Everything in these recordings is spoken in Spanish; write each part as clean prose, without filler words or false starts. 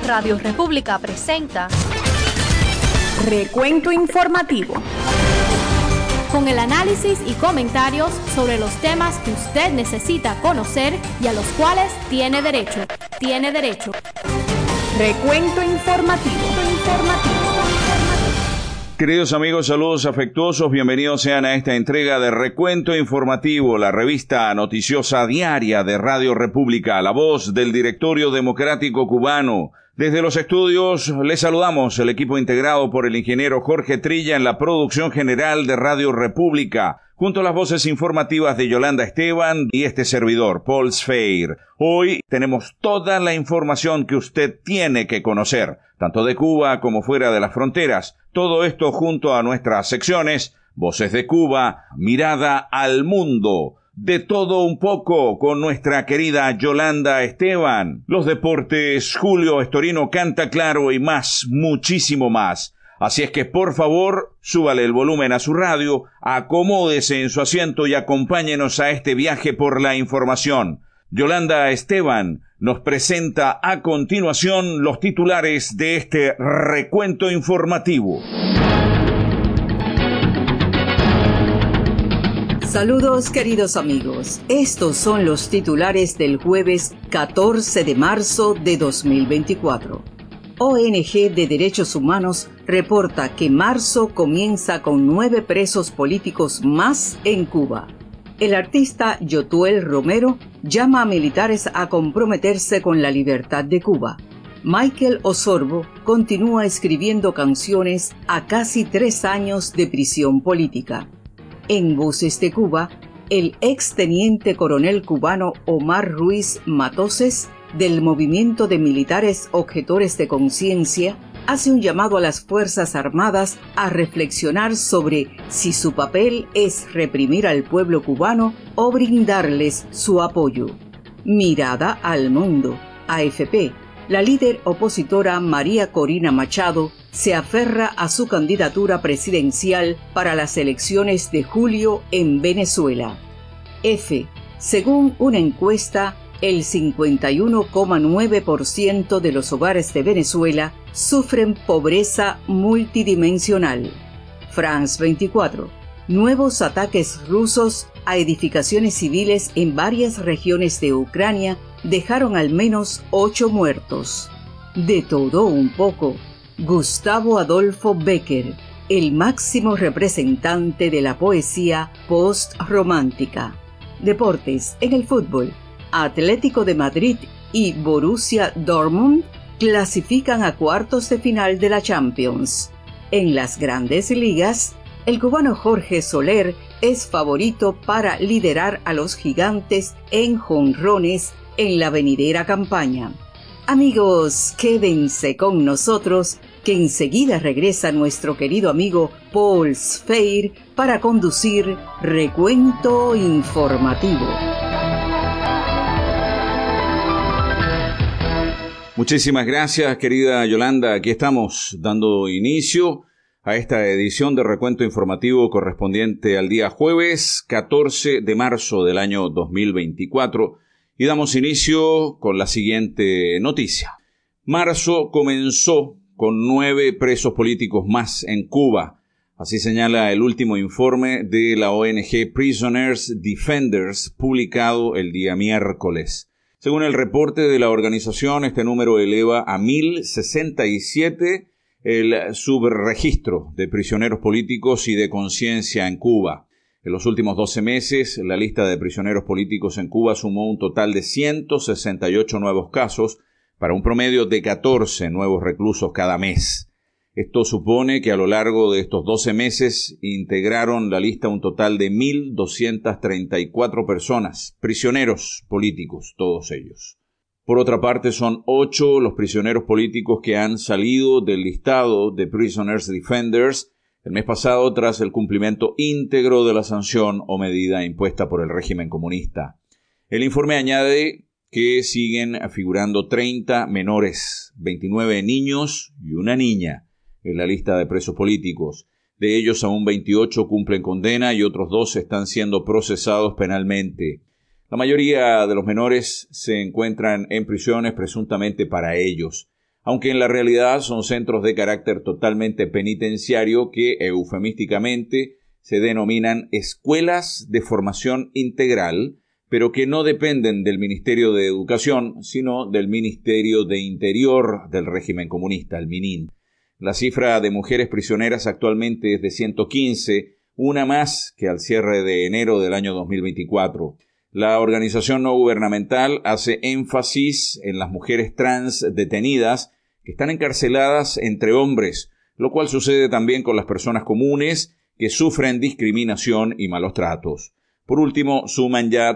Radio República presenta Recuento Informativo, con el análisis y comentarios sobre los temas que usted necesita conocer y a los cuales tiene derecho. Recuento Informativo. Queridos amigos, saludos afectuosos, bienvenidos sean a esta entrega de Recuento Informativo, la revista noticiosa diaria de Radio República, la voz del Directorio Democrático Cubano. Desde los estudios les saludamos, el equipo integrado por el ingeniero Jorge Trilla en la producción general de Radio República, junto a las voces informativas de Yolanda Esteban y este servidor, Paul Sfeir. Hoy tenemos toda la información que usted tiene que conocer, tanto de Cuba como fuera de las fronteras. Todo esto junto a nuestras secciones, Voces de Cuba, Mirada al Mundo, de todo un poco con nuestra querida Yolanda Esteban. Los deportes, Julio Estorino canta claro y más, muchísimo más. Así es que por favor, súbale el volumen a su radio, acomódese en su asiento y acompáñenos a este viaje por la información. Yolanda Esteban nos presenta a continuación los titulares de este recuento informativo. Saludos queridos amigos, estos son los titulares del jueves 14 de marzo de 2024. ONG de Derechos Humanos reporta que marzo comienza con 9 presos políticos más en Cuba. El artista Yotuel Romero llama a militares a comprometerse con la libertad de Cuba. Michael Osorbo continúa escribiendo canciones a casi 3 años de prisión política. En Voces de Cuba, el exteniente coronel cubano Omar Ruiz Matoses, del Movimiento de Militares Objetores de Conciencia, hace un llamado a las Fuerzas Armadas a reflexionar sobre si su papel es reprimir al pueblo cubano o brindarles su apoyo. Mirada al Mundo. AFP. La líder opositora María Corina Machado se aferra a su candidatura presidencial para las elecciones de julio en Venezuela. F. Según una encuesta, el 51,9% de los hogares de Venezuela sufren pobreza multidimensional. France 24. Nuevos ataques rusos a edificaciones civiles en varias regiones de Ucrania dejaron al menos 8 muertos. De todo un poco. Gustavo Adolfo Bécquer, el máximo representante de la poesía post-romántica. Deportes. En el fútbol, Atlético de Madrid y Borussia Dortmund clasifican a cuartos de final de la Champions. En las grandes ligas, el cubano Jorge Soler es favorito para liderar a los Gigantes en jonrones en la venidera campaña. Amigos, quédense con nosotros, que enseguida regresa nuestro querido amigo Paul Sfeir para conducir Recuento Informativo. Muchísimas gracias, querida Yolanda. Aquí estamos dando inicio a esta edición de Recuento Informativo correspondiente al día jueves 14 de marzo del año 2024 y damos inicio con la siguiente noticia. Marzo comenzó con 9 presos políticos más en Cuba. Así señala el último informe de la ONG Prisoners Defenders publicado el día miércoles. Según el reporte de la organización, este número eleva a 1.067 el subregistro de prisioneros políticos y de conciencia en Cuba. En los últimos 12 meses, la lista de prisioneros políticos en Cuba sumó un total de 168 nuevos casos, para un promedio de 14 nuevos reclusos cada mes. Esto supone que a lo largo de estos 12 meses integraron la lista un total de 1.234 personas, prisioneros políticos, todos ellos. Por otra parte, son 8 los prisioneros políticos que han salido del listado de Prisoners Defenders el mes pasado tras el cumplimiento íntegro de la sanción o medida impuesta por el régimen comunista. El informe añade que siguen figurando 30 menores, 29 niños y una niña en la lista de presos políticos. De ellos, aún 28 cumplen condena y otros 2 están siendo procesados penalmente. La mayoría de los menores se encuentran en prisiones presuntamente para ellos. aunque en la realidad son centros de carácter totalmente penitenciario que eufemísticamente se denominan escuelas de formación integral, pero que no dependen del Ministerio de Educación, sino del Ministerio de Interior del régimen comunista, el MININ. La cifra de mujeres prisioneras actualmente es de 115, una más que al cierre de enero del año 2024. La organización no gubernamental hace énfasis en las mujeres trans detenidas que están encarceladas entre hombres, lo cual sucede también con las personas comunes que sufren discriminación y malos tratos. Por último, suman ya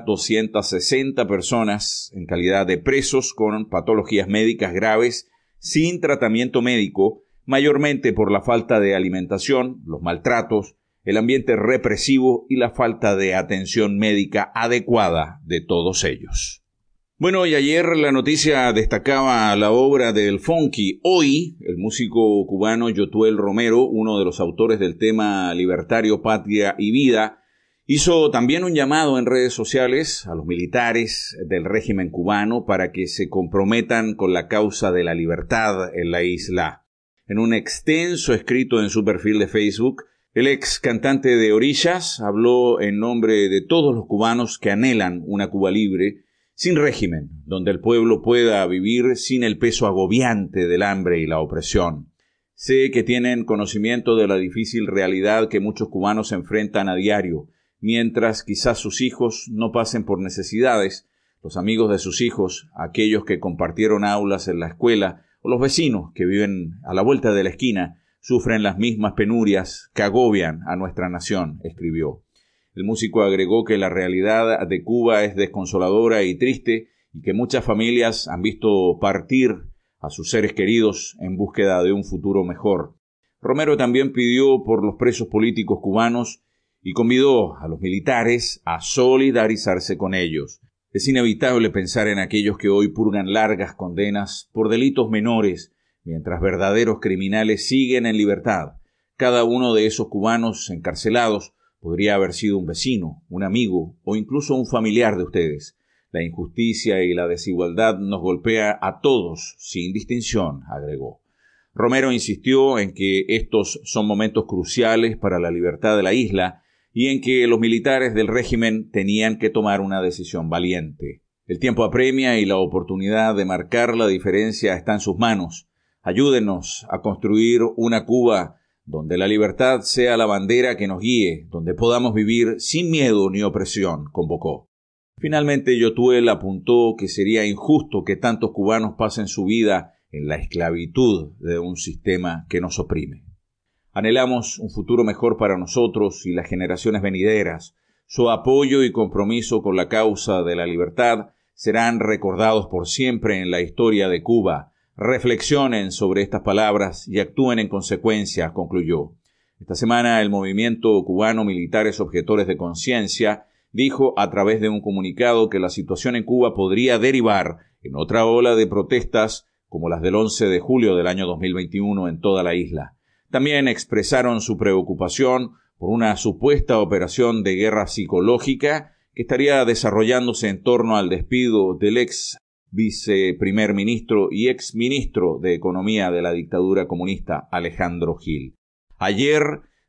260 personas en calidad de presos con patologías médicas graves sin tratamiento médico, mayormente por la falta de alimentación, los maltratos, el ambiente represivo y la falta de atención médica adecuada de todos ellos. Bueno, y ayer la noticia destacaba la obra del Funky. Hoy, el músico cubano Yotuel Romero, uno de los autores del tema libertario Patria y Vida, hizo también un llamado en redes sociales a los militares del régimen cubano para que se comprometan con la causa de la libertad en la isla. En un extenso escrito en su perfil de Facebook, el ex cantante de Orillas habló en nombre de todos los cubanos que anhelan una Cuba libre, sin régimen, donde el pueblo pueda vivir sin el peso agobiante del hambre y la opresión. Sé que tienen conocimiento de la difícil realidad que muchos cubanos enfrentan a diario, mientras quizás sus hijos no pasen por necesidades, los amigos de sus hijos, aquellos que compartieron aulas en la escuela, o los vecinos que viven a la vuelta de la esquina, sufren las mismas penurias que agobian a nuestra nación, escribió. El músico agregó que la realidad de Cuba es desconsoladora y triste y que muchas familias han visto partir a sus seres queridos en búsqueda de un futuro mejor. Romero también pidió por los presos políticos cubanos y convidó a los militares a solidarizarse con ellos. Es inevitable pensar en aquellos que hoy purgan largas condenas por delitos menores, mientras verdaderos criminales siguen en libertad. Cada uno de esos cubanos encarcelados podría haber sido un vecino, un amigo o incluso un familiar de ustedes. La injusticia y la desigualdad nos golpea a todos, sin distinción, agregó. Romero insistió en que estos son momentos cruciales para la libertad de la isla y en que los militares del régimen tenían que tomar una decisión valiente. El tiempo apremia y la oportunidad de marcar la diferencia está en sus manos. Ayúdenos a construir una Cuba donde la libertad sea la bandera que nos guíe, donde podamos vivir sin miedo ni opresión, convocó. Finalmente, Yotuel apuntó que sería injusto que tantos cubanos pasen su vida en la esclavitud de un sistema que nos oprime. Anhelamos un futuro mejor para nosotros y las generaciones venideras. Su apoyo y compromiso con la causa de la libertad serán recordados por siempre en la historia de Cuba. Reflexionen sobre estas palabras y actúen en consecuencia, concluyó. Esta semana el movimiento cubano Militares Objetores de Conciencia dijo a través de un comunicado que la situación en Cuba podría derivar en otra ola de protestas como las del 11 de julio del año 2021 en toda la isla. También expresaron su preocupación por una supuesta operación de guerra psicológica que estaría desarrollándose en torno al despido del ex viceprimer ministro y ex ministro de Economía de la dictadura comunista, Alejandro Gil. Ayer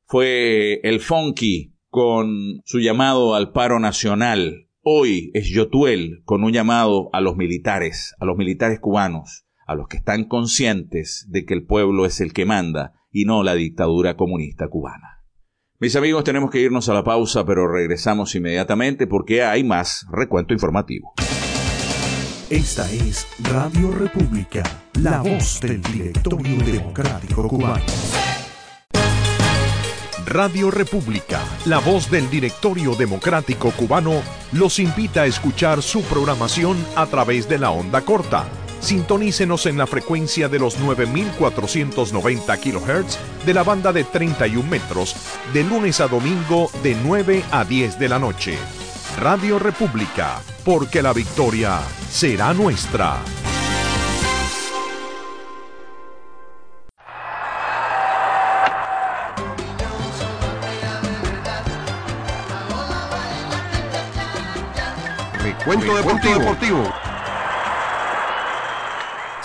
fue el Funky con su llamado al paro nacional. Hoy es Yotuel con un llamado a los militares cubanos, a los que están conscientes de que el pueblo es el que manda y no la dictadura comunista cubana. Mis amigos, tenemos que irnos a la pausa, pero regresamos inmediatamente porque hay más recuento informativo. Esta es Radio República, la voz del Directorio Democrático Cubano. Radio República, la voz del Directorio Democrático Cubano, los invita a escuchar su programación a través de la onda corta. Sintonícenos en la frecuencia de los 9.490 kHz de la banda de 31 metros, de lunes a domingo de 9 a 10 de la noche. Radio República, porque la victoria será nuestra. Recuento deportivo.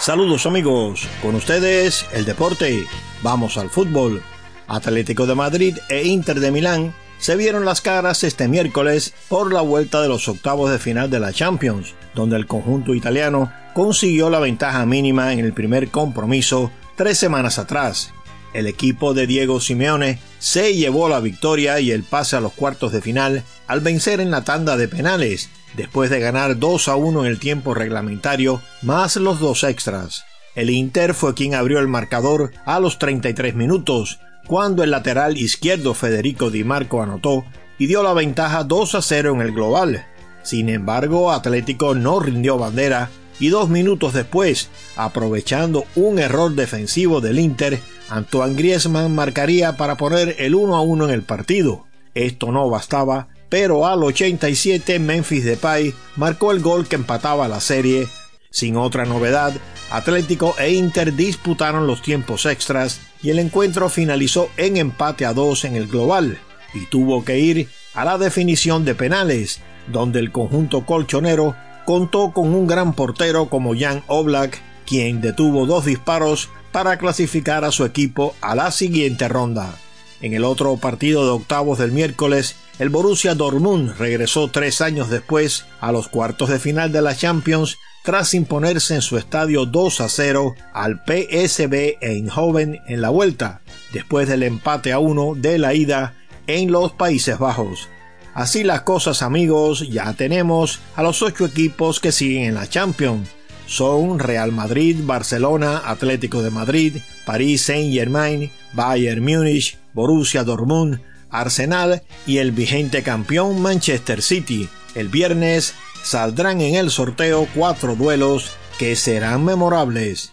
Saludos amigos, con ustedes el deporte. Vamos al fútbol. Atlético de Madrid e Inter de Milán se vieron las caras este miércoles por la vuelta de los octavos de final de la Champions, donde el conjunto italiano consiguió la ventaja mínima en el primer compromiso 3 semanas atrás. El equipo de Diego Simeone se llevó la victoria y el pase a los cuartos de final al vencer en la tanda de penales, después de ganar 2-1 en el tiempo reglamentario más los 2 extras. El Inter fue quien abrió el marcador a los 33 minutos, cuando el lateral izquierdo Federico Di Marco anotó y dio la ventaja 2-0 en el global. Sin embargo, Atlético no rindió bandera y 2 minutos después, aprovechando un error defensivo del Inter, Antoine Griezmann marcaría para poner el 1-1 en el partido. Esto no bastaba, pero al 87 Memphis Depay marcó el gol que empataba la serie. Sin otra novedad, Atlético e Inter disputaron los tiempos extras y el encuentro finalizó en empate a 2 en el global, y tuvo que ir a la definición de penales, donde el conjunto colchonero contó con un gran portero como Jan Oblak, quien detuvo 2 disparos para clasificar a su equipo a la siguiente ronda. En el otro partido de octavos del miércoles, el Borussia Dortmund regresó 3 años después a los cuartos de final de la Champions tras imponerse en su estadio 2-0 al PSV Eindhoven en la vuelta, después del empate a 1 de la ida en los Países Bajos. Así las cosas amigos, ya tenemos a los 8 equipos que siguen en la Champions. Son Real Madrid, Barcelona, Atlético de Madrid, Paris Saint-Germain, Bayern Múnich, Borussia Dortmund, Arsenal y el vigente campeón Manchester City. El viernes saldrán en el sorteo 4 duelos que serán memorables.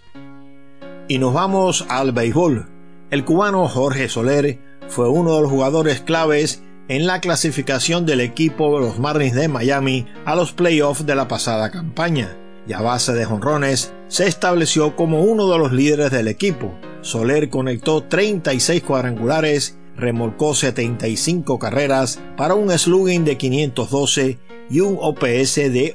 Y nos vamos al béisbol. El cubano Jorge Soler fue uno de los jugadores claves en la clasificación del equipo de los Marlins de Miami a los playoffs de la pasada campaña, y a base de jonrones se estableció como uno de los líderes del equipo. Soler conectó 36 cuadrangulares, remolcó 75 carreras para un slugging de 512 y un OPS de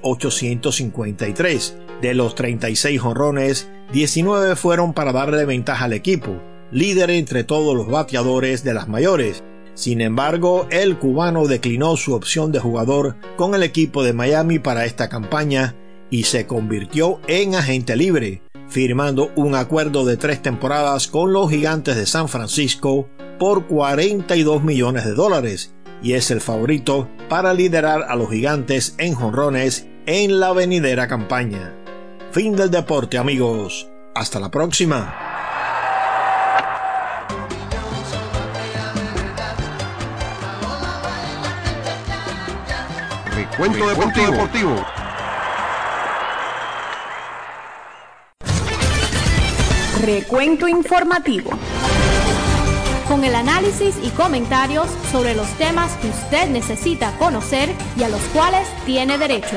853. De los 36 jonrones, 19 fueron para darle ventaja al equipo, líder entre todos los bateadores de las mayores. Sin embargo, el cubano declinó su opción de jugador con el equipo de Miami para esta campaña y se convirtió en agente libre, firmando un acuerdo de 3 temporadas con los Gigantes de San Francisco por $42 millones, y es el favorito para liderar a los Gigantes en jonrones en la venidera campaña. Fin del deporte amigos, hasta la próxima. Recuento deportivo. Recuento informativo. Con el análisis y comentarios sobre los temas que usted necesita conocer y a los cuales tiene derecho.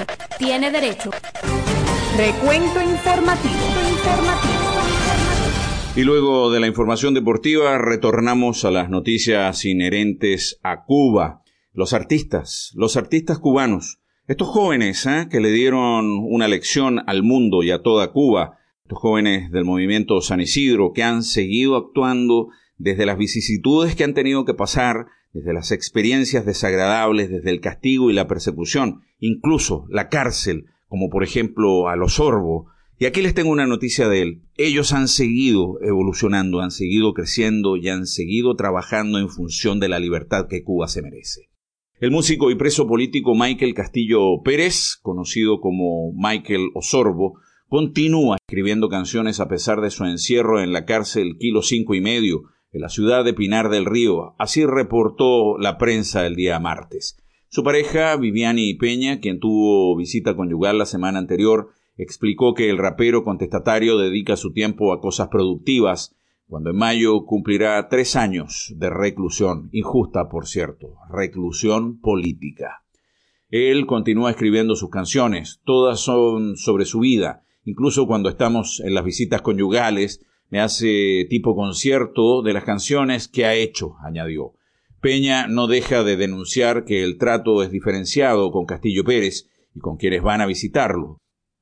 Recuento informativo. Y luego de la información deportiva retornamos a las noticias inherentes a Cuba. Los artistas cubanos, estos jóvenes que le dieron una lección al mundo y a toda Cuba, estos jóvenes del movimiento San Isidro que han seguido actuando desde las vicisitudes que han tenido que pasar, desde las experiencias desagradables, desde el castigo y la persecución, incluso la cárcel, como por ejemplo a los Osorbo. Y aquí les tengo una noticia de él. Ellos han seguido evolucionando, han seguido creciendo y han seguido trabajando en función de la libertad que Cuba se merece. El músico y preso político Michael Castillo Pérez, conocido como Michael Osorbo, continúa escribiendo canciones a pesar de su encierro en la cárcel Kilo 5 y medio, en la ciudad de Pinar del Río. Así reportó la prensa el día martes. Su pareja, Viviani Peña, quien tuvo visita conyugal la semana anterior, explicó que el rapero contestatario dedica su tiempo a cosas productivas, cuando en mayo cumplirá 3 años de reclusión, injusta por cierto, reclusión política. Él continúa escribiendo sus canciones, todas son sobre su vida. Incluso cuando estamos en las visitas conyugales, me hace tipo concierto de las canciones que ha hecho, añadió. Peña no deja de denunciar que el trato es diferenciado con Castillo Pérez y con quienes van a visitarlo.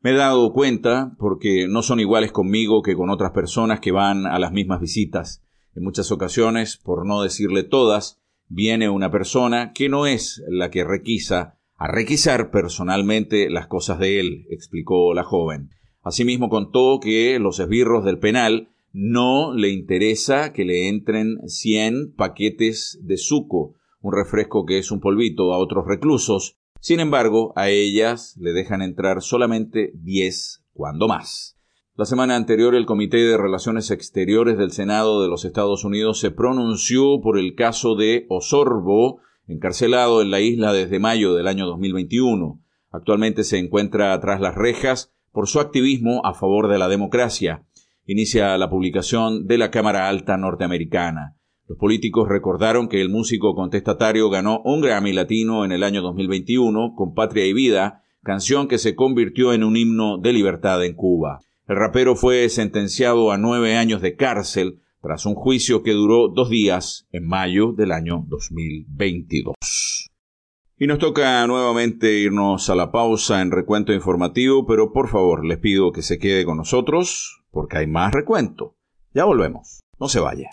Me he dado cuenta porque no son iguales conmigo que con otras personas que van a las mismas visitas. En muchas ocasiones, por no decirle todas, viene una persona que no es la que requisa a requisar personalmente las cosas de él, explicó la joven. Asimismo contó que los esbirros del penal no le interesa que le entren 100 paquetes de suco, un refresco que es un polvito, a otros reclusos. Sin embargo, a ellas le dejan entrar solamente 10, cuando más. La semana anterior, el Comité de Relaciones Exteriores del Senado de los Estados Unidos se pronunció por el caso de Osorbo, encarcelado en la isla desde mayo del año 2021. Actualmente se encuentra tras las rejas por su activismo a favor de la democracia. Inicia la publicación de la Cámara Alta norteamericana. Los políticos recordaron que el músico contestatario ganó un Grammy Latino en el año 2021 con Patria y Vida, canción que se convirtió en un himno de libertad en Cuba. El rapero fue sentenciado a 9 años de cárcel tras un juicio que duró 2 días en mayo del año 2022. Y nos toca nuevamente irnos a la pausa en recuento informativo, pero por favor les pido que se quede con nosotros porque hay más recuento. Ya volvemos. No se vaya.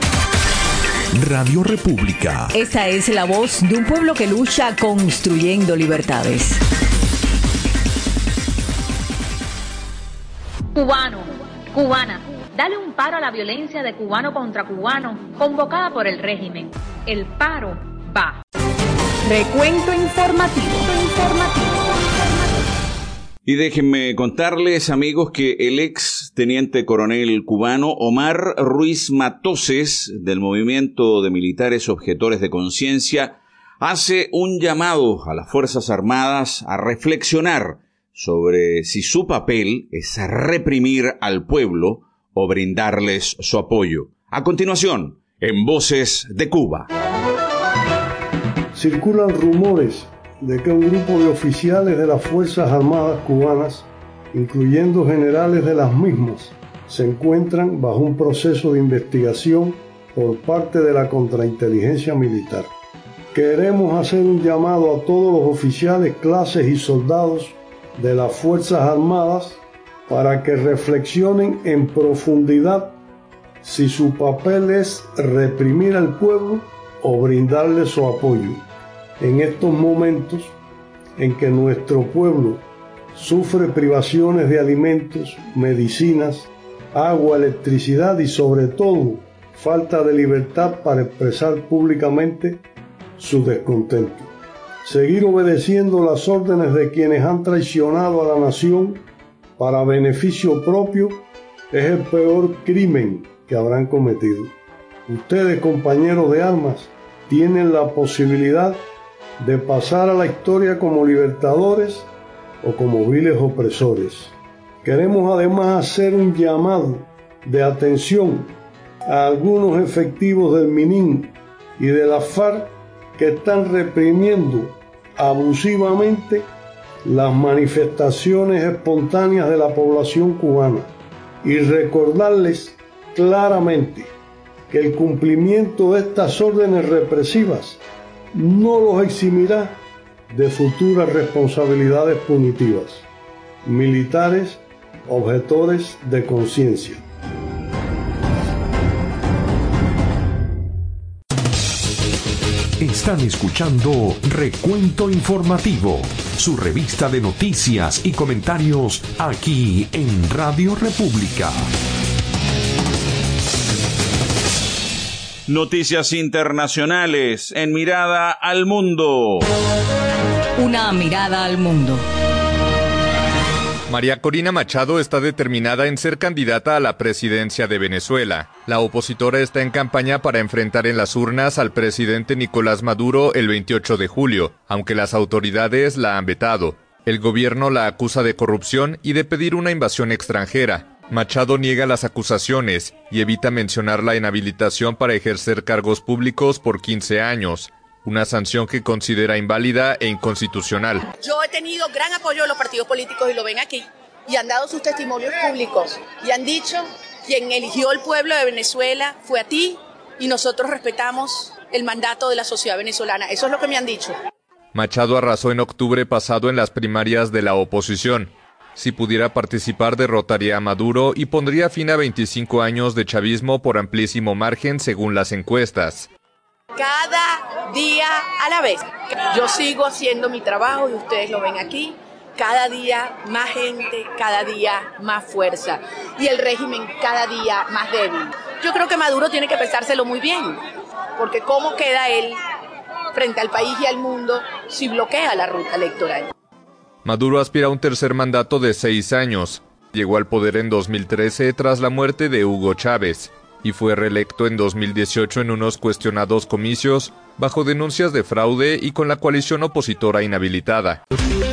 Radio República. Esta es la voz de un pueblo que lucha construyendo libertades. Cubano, cubana, dale un paro a la violencia de cubano contra cubano convocada por el régimen. El paro va. Recuento informativo. Y déjenme contarles, amigos, que el ex teniente coronel cubano Omar Ruiz Matoses, del Movimiento de Militares Objetores de Conciencia, hace un llamado a las Fuerzas Armadas a reflexionar sobre si su papel es reprimir al pueblo o brindarles su apoyo. A continuación, en Voces de Cuba. Circulan rumores de que un grupo de oficiales de las Fuerzas Armadas cubanas, incluyendo generales de las mismas, se encuentran bajo un proceso de investigación por parte de la contrainteligencia militar. Queremos hacer un llamado a todos los oficiales, clases y soldados de las Fuerzas Armadas para que reflexionen en profundidad si su papel es reprimir al pueblo o brindarle su apoyo. En estos momentos en que nuestro pueblo sufre privaciones de alimentos, medicinas, agua, electricidad y sobre todo falta de libertad para expresar públicamente su descontento. Seguir obedeciendo las órdenes de quienes han traicionado a la nación para beneficio propio es el peor crimen que habrán cometido. Ustedes, compañeros de armas, tienen la posibilidad de pasar a la historia como libertadores o como viles opresores. Queremos además hacer un llamado de atención a algunos efectivos del MININ y de la FARC que están reprimiendo abusivamente las manifestaciones espontáneas de la población cubana y recordarles claramente que el cumplimiento de estas órdenes represivas no los eximirá de futuras responsabilidades punitivas. Militares, objetores de conciencia. Están escuchando Recuento Informativo, su revista de noticias y comentarios aquí en Radio República. Noticias internacionales en Mirada al Mundo. Una mirada al mundo. María Corina Machado está determinada en ser candidata a la presidencia de Venezuela. La opositora está en campaña para enfrentar en las urnas al presidente Nicolás Maduro el 28 de julio, aunque las autoridades la han vetado. El gobierno la acusa de corrupción y de pedir una invasión extranjera. Machado niega las acusaciones y evita mencionar la inhabilitación para ejercer cargos públicos por 15 años, una sanción que considera inválida e inconstitucional. Yo he tenido gran apoyo de los partidos políticos y lo ven aquí, y han dado sus testimonios públicos y han dicho: quien eligió el pueblo de Venezuela fue a ti y nosotros respetamos el mandato de la sociedad venezolana. Eso es lo que me han dicho. Machado arrasó en octubre pasado en las primarias de la oposición. Si pudiera participar, derrotaría a Maduro y pondría fin a 25 años de chavismo por amplísimo margen según las encuestas. Cada día a la vez. Yo sigo haciendo mi trabajo y ustedes lo ven aquí. Cada día más gente, cada día más fuerza y el régimen cada día más débil. Yo creo que Maduro tiene que pensárselo muy bien, porque ¿cómo queda él frente al país y al mundo si bloquea la ruta electoral? Maduro aspira a un tercer mandato de 6 años. Llegó al poder en 2013 tras la muerte de Hugo Chávez y fue reelecto en 2018 en unos cuestionados comicios bajo denuncias de fraude y con la coalición opositora inhabilitada.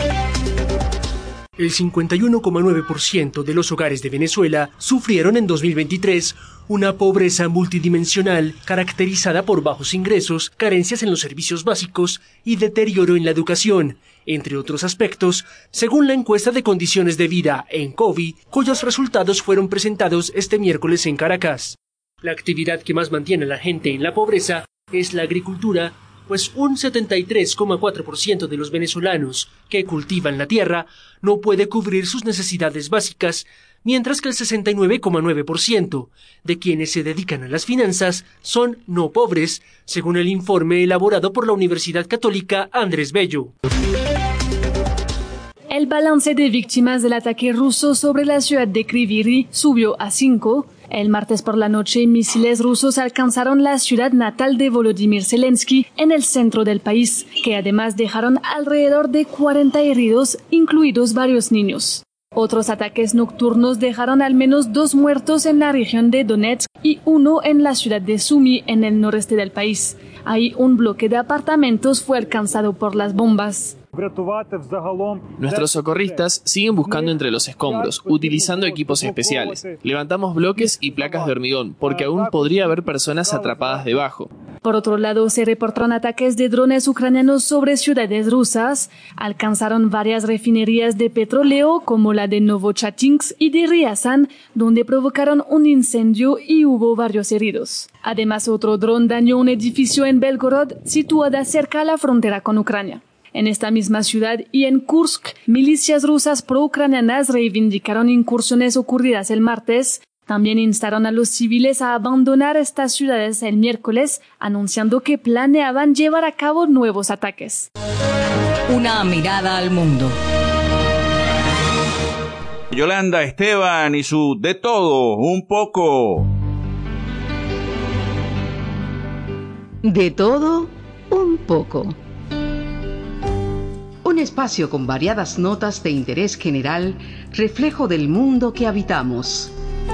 El 51,9% de los hogares de Venezuela sufrieron en 2023 una pobreza multidimensional caracterizada por bajos ingresos, carencias en los servicios básicos y deterioro en la educación, entre otros aspectos, según la encuesta de condiciones de vida en COVID, cuyos resultados fueron presentados este miércoles en Caracas. La actividad que más mantiene a la gente en la pobreza es la agricultura, pues un 73,4% de los venezolanos que cultivan la tierra no puede cubrir sus necesidades básicas, mientras que el 69,9% de quienes se dedican a las finanzas son no pobres, según el informe elaborado por la Universidad Católica Andrés Bello. El balance de víctimas del ataque ruso sobre la ciudad de Kryvyi Rih subió a 5. El martes por la noche, misiles rusos alcanzaron la ciudad natal de Volodymyr Zelensky en el centro del país, que además dejaron alrededor de 40 heridos, incluidos varios niños. Otros ataques nocturnos dejaron al menos 2 muertos en la región de Donetsk y 1 en la ciudad de Sumy, en el noreste del país. Ahí un bloque de apartamentos fue alcanzado por las bombas. Nuestros socorristas siguen buscando entre los escombros, utilizando equipos especiales. Levantamos bloques y placas de hormigón, porque aún podría haber personas atrapadas debajo. Por otro lado, se reportaron ataques de drones ucranianos sobre ciudades rusas. Alcanzaron varias refinerías de petróleo, como la de Novochatinsk y de Ryazan, donde provocaron un incendio y hubo varios heridos. Además, otro dron dañó un edificio en Belgorod, situada cerca a la frontera con Ucrania. En esta misma ciudad y en Kursk, milicias rusas pro-ucranianas reivindicaron incursiones ocurridas el martes. También instaron a los civiles a abandonar estas ciudades el miércoles, anunciando que planeaban llevar a cabo nuevos ataques. Una mirada al mundo. Yolanda Esteban y su De Todo, un poco. De todo, un poco. Un espacio con variadas notas de interés general, reflejo del mundo que habitamos.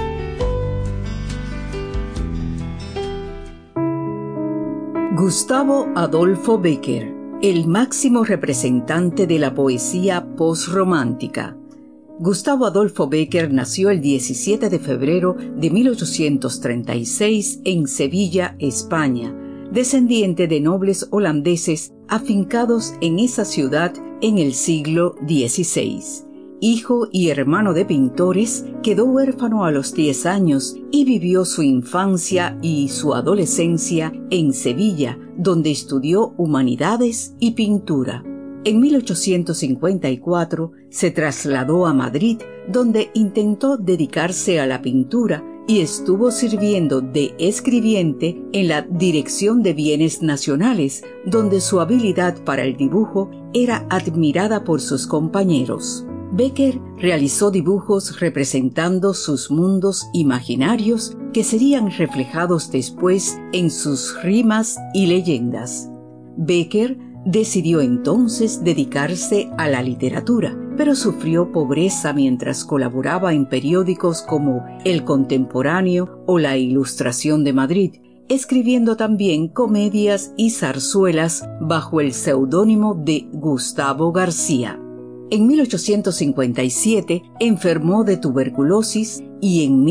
Gustavo Adolfo Bécquer, el máximo representante de la poesía posromántica. Gustavo Adolfo Bécquer nació el 17 de febrero de 1836 en Sevilla, España, descendiente de nobles holandeses afincados en esa ciudad en el siglo XVI. Hijo y hermano de pintores, quedó huérfano a los 10 años y vivió su infancia y su adolescencia en Sevilla, donde estudió humanidades y pintura. En 1854 se trasladó a Madrid, donde intentó dedicarse a la pintura y estuvo sirviendo de escribiente en la Dirección de Bienes Nacionales, donde su habilidad para el dibujo era admirada por sus compañeros. Bécquer realizó dibujos representando sus mundos imaginarios que serían reflejados después en sus rimas y leyendas. Bécquer decidió entonces dedicarse a la literatura, pero sufrió pobreza mientras colaboraba en periódicos como El Contemporáneo o La Ilustración de Madrid, escribiendo también comedias y zarzuelas bajo el seudónimo de Gustavo García. En 1857 enfermó de tuberculosis y en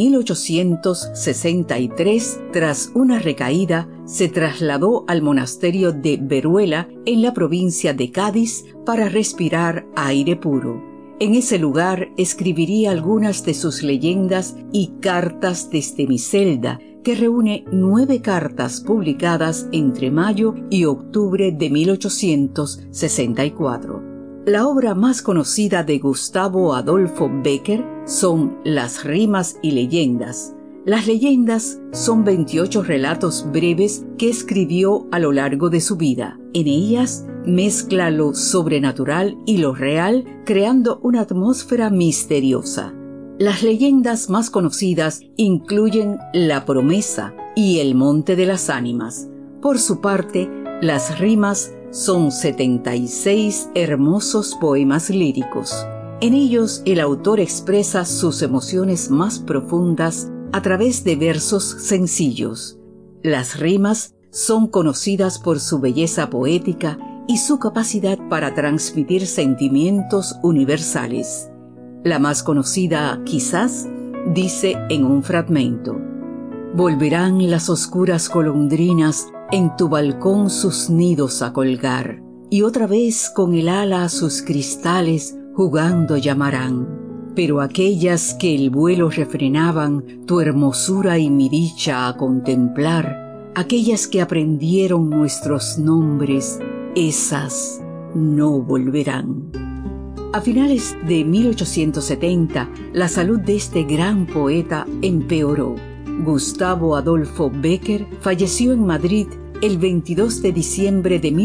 1863, tras una recaída, se trasladó al monasterio de Veruela en la provincia de Cádiz para respirar aire puro. En ese lugar escribiría algunas de sus leyendas y cartas desde mi celda, que reúne 9 cartas publicadas entre mayo y octubre de 1864. La obra más conocida de Gustavo Adolfo Bécquer son Las rimas y leyendas. Las leyendas son 28 relatos breves que escribió a lo largo de su vida. En ellas mezcla lo sobrenatural y lo real, creando una atmósfera misteriosa. Las leyendas más conocidas incluyen La promesa y El monte de las ánimas. Por su parte, las rimas son 76 hermosos poemas líricos. En ellos el autor expresa sus emociones más profundas a través de versos sencillos. Las rimas son conocidas por su belleza poética y su capacidad para transmitir sentimientos universales. La más conocida, quizás, dice en un fragmento: volverán las oscuras golondrinas en tu balcón sus nidos a colgar, y otra vez con el ala a sus cristales jugando llamarán. Pero aquellas que el vuelo refrenaban tu hermosura y mi dicha a contemplar, aquellas que aprendieron nuestros nombres, esas no volverán. A finales de 1870, la salud de este gran poeta empeoró. Gustavo Adolfo Bécquer falleció en Madrid el 22 de diciembre de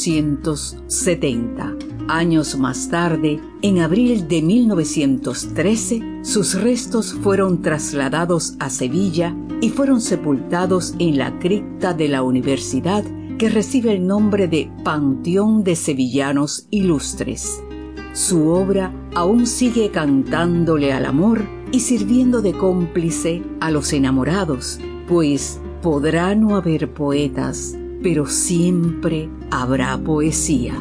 1870. Años más tarde, en abril de 1913, sus restos fueron trasladados a Sevilla y fueron sepultados en la cripta de la universidad que recibe el nombre de Panteón de Sevillanos Ilustres. Su obra aún sigue cantándole al amor y sirviendo de cómplice a los enamorados, pues podrá no haber poetas, pero siempre habrá poesía.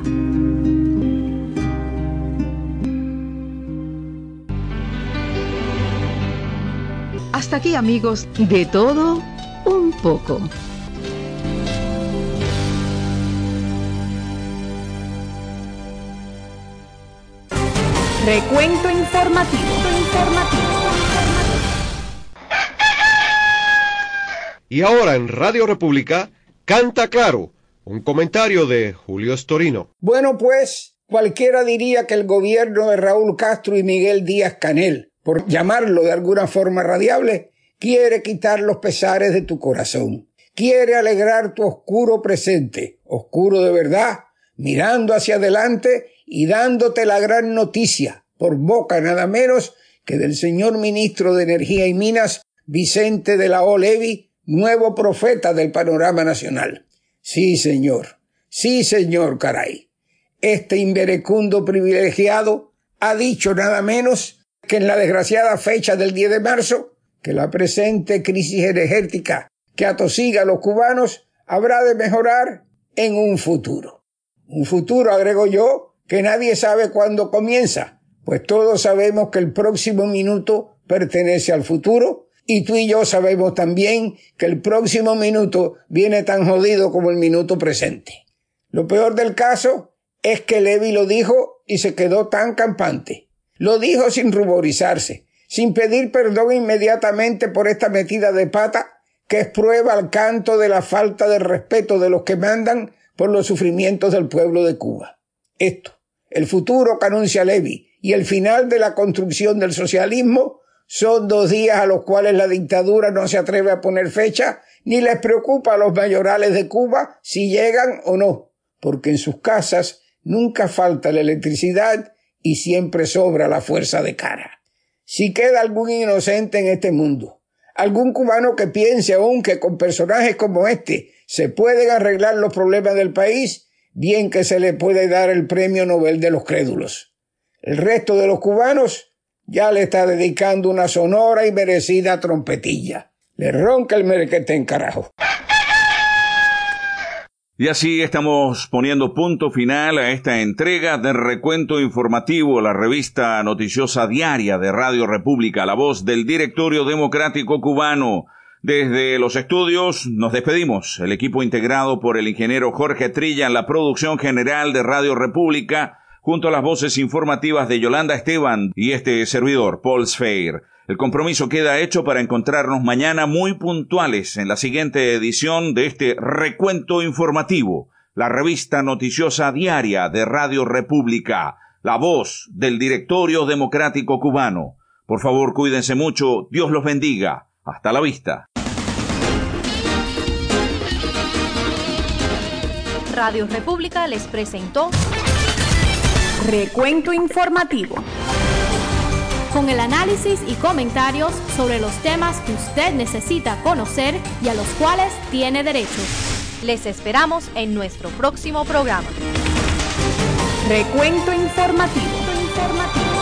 Hasta aquí, amigos, de todo un poco. Recuento informativo. Y ahora en Radio República, Canta Claro, un comentario de Julio Storino. Bueno, pues, cualquiera diría que el gobierno de Raúl Castro y Miguel Díaz-Canel, por llamarlo de alguna forma radiable, quiere quitar los pesares de tu corazón. Quiere alegrar tu oscuro presente, oscuro de verdad, mirando hacia adelante y dándote la gran noticia, por boca nada menos que del señor ministro de Energía y Minas, Vicente de la O. Levi, nuevo profeta del panorama nacional. Sí, señor, caray. Este inverecundo privilegiado ha dicho nada menos que en la desgraciada fecha del 10 de marzo, que la presente crisis energética que atosiga a los cubanos habrá de mejorar en un futuro. Un futuro, agrego yo, que nadie sabe cuándo comienza, pues todos sabemos que el próximo minuto pertenece al futuro, y tú y yo sabemos también que el próximo minuto viene tan jodido como el minuto presente. Lo peor del caso es que Levi lo dijo y se quedó tan campante. Lo dijo sin ruborizarse, sin pedir perdón inmediatamente por esta metida de pata, que es prueba al canto de la falta de respeto de los que mandan por los sufrimientos del pueblo de Cuba. Esto, el futuro que anuncia Levi y el final de la construcción del socialismo, son 2 días a los cuales la dictadura no se atreve a poner fecha, ni les preocupa a los mayorales de Cuba si llegan o no, porque en sus casas nunca falta la electricidad y siempre sobra la fuerza de cara. Si queda algún inocente en este mundo, algún cubano que piense aún que con personajes como este se pueden arreglar los problemas del país, bien que se le puede dar el premio Nobel de los crédulos. El resto de los cubanos ya le está dedicando una sonora y merecida trompetilla. Le ronca el merequetén, carajo. Y así estamos poniendo punto final a esta entrega de Recuento Informativo, la revista noticiosa diaria de Radio República, la voz del Directorio Democrático Cubano. Desde los estudios nos despedimos, el equipo integrado por el ingeniero Jorge Trilla en la producción general de Radio República, junto a las voces informativas de Yolanda Esteban y este servidor, Paul Sfeir. El compromiso queda hecho para encontrarnos mañana muy puntuales en la siguiente edición de este Recuento Informativo, la revista noticiosa diaria de Radio República. la voz del Directorio Democrático Cubano. Por favor, cuídense mucho. Dios los bendiga. Hasta la vista. Radio República les presentó Recuento Informativo, con el análisis y comentarios sobre los temas que usted necesita conocer y a los cuales tiene derecho. Les esperamos en nuestro próximo programa. Recuento Informativo.